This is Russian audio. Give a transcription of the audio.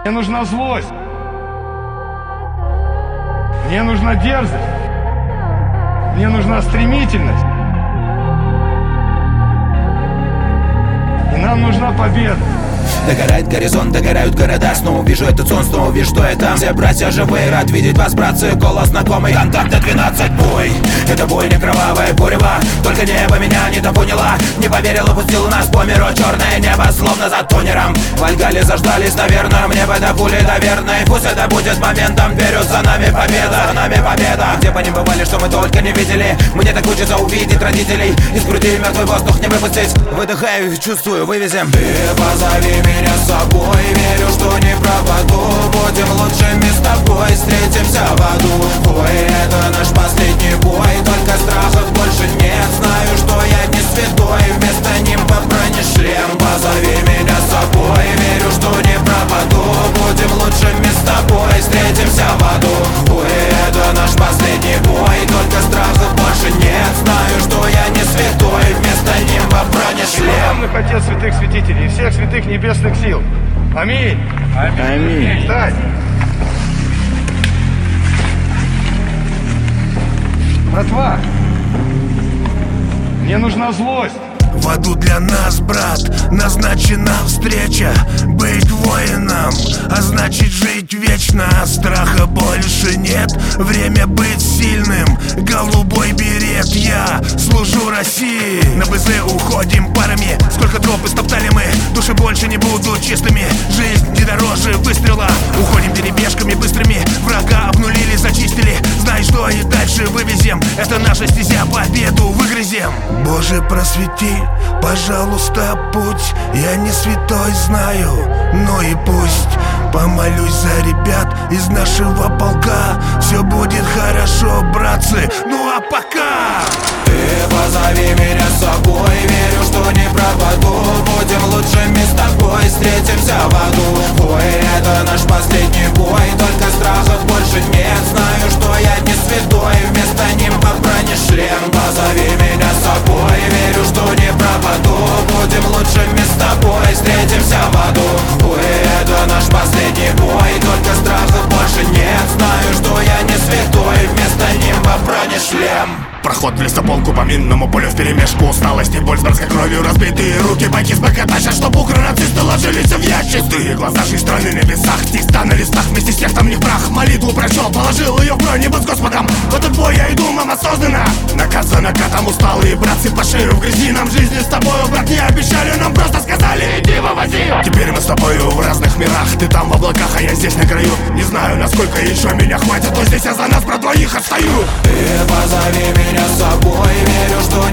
Мне нужна злость. Мне нужна дерзость. Мне нужна стремительность. И нам нужна победа. Догорает горизонт, догорают города. Снова вижу этот сон, снова вижу, что это. Все братья живые, рад видеть вас, братцы. Голос знакомый, контакта 12. Бой, это бой, не кровавая бурева. Только небо меня недопоняло. Не поверил, опустил нас по миру. Черное небо, словно за тонером. Вальгали заждались, наверное. Мне бы до пули доверной. Пусть это будет моментом. Верю, за нами победа, за нами победа. Где бы ни бывали, что мы только не видели. Мне так хочется увидеть родителей. Из груди мертвый воздух не выпустить. Выдыхаю, чувствую, вывезем. Ты позови меня с собой, верю, что не пропаду. Будем лучшими с тобой, встретимся в аду. Ой, это наш последний бой, только страхов больше нет. Знаю, что я не святой, вместо нимба бронешлем. Позови меня с собой, верю, что не пропаду. Будем лучшими с тобой, встретимся в аду. Ой, это наш последний бой, только страхов больше нет. Знаю, что я не святой, вместо нимба бронешлем. Отец святых святителей и всех святых небесных сил. Аминь. Аминь. Встать. Братва, мне нужна злость. В аду для нас, брат, назначена встреча. Быть воином, а значит жить вечно. Страха больше нет, время быть сильным. Голубой берет, я служу России. На БЗ уходим парами, сколько троп истоптали мы. Души больше не будут чистыми, жизнь не дороже выстрела. Уходим перебежками быстрыми, врага обнулили, зачистили. Знай, что и дальше вывезем, это наша стезя, победу выгрызем. Боже, просвети, пожалуйста, путь. Я не святой, знаю, но и пусть. Помолюсь за ребят из нашего полка. Все будет хорошо, братцы, ну а пока. Ты позови меня с собой, верю, что не пропаду. Будем лучшими с тобой, встретимся в аду. Ой, это наш последний бой, только страхов больше нет. Знаю, что я не святой, вместо нимба бронешлем. Позови меня с собой, верю, что не пропаду. Будем лучшими с тобой, встретимся в аду. Ой, это наш последний бой, только страхов больше нет. Знаю, что я не святой, вместо нимба бронешлем. Проход в лесополку по минному полю вперемешку. Усталость и боль с братской кровью, разбитые руки. Байки с БК тащат, чтоб укронацисты ложились в ящик. Пустые глаза, жизнь страны на весах. Текста на листах, вместе с текстом не в прах. Молитву прочел, положил ее в бронебус с Господом. В этот бой я иду, мама создана. Накат за накатом усталые братцы по шею в грязи. Нам жизни с тобою, брат, не обещали, нам просто сказали: иди вывози. Теперь мы с тобою в разных мирах. Ты там в облаках, а я здесь на краю. Не знаю, насколько еще меня хватит, но здесь я за нас, про двоих отстаю. Ты позови меня с собой, верю, что